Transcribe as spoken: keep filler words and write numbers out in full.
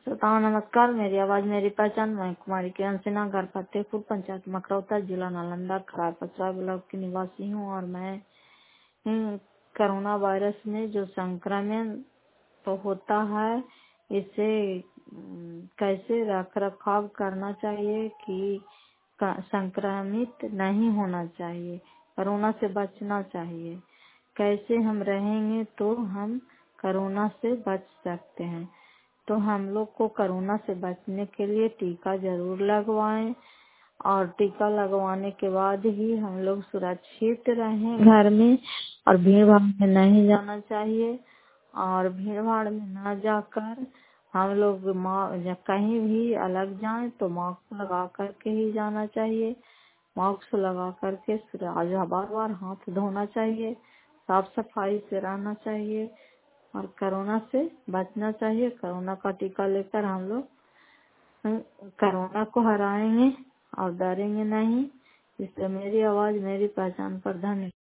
श्रोताओं नमस्कार। मेरी आवाज मेरी पहचान। मैं कुमारी किरण सिन्हा, घर फतेहपुर, पंचायत मकरौता, जिला नालंदा, खराब पचरा ब्लॉक की निवासी हूँ। और मैं हम्म, कोरोना वायरस में जो संक्रमण तो होता है, इसे हम्म, कैसे रख रखाव करना चाहिए कि क- संक्रमित नहीं होना चाहिए, कोरोना से बचना चाहिए, कैसे हम रहेंगे तो हम कोरोना से बच सकते हैं। तो हम लोग को कोरोना से बचने के लिए टीका जरूर लगवाएं, और टीका लगवाने के बाद ही हम लोग सुरक्षित रहें घर में, और भीड़ भाड़ में नहीं जाना चाहिए। और भीड़ भाड़ में न जाकर हम लोग मा- या कहीं भी अलग जाएं तो मास्क लगा करके ही जाना चाहिए। मास्क लगा करके बार बार हाथ धोना चाहिए, साफ सफाई से रहना चाहिए और कोरोना से बचना चाहिए। कोरोना का टीका लेकर हम लोग हम कोरोना को हराएंगे और डरेंगे नहीं। इसलिए मेरी आवाज मेरी पहचान पर धन्यवाद।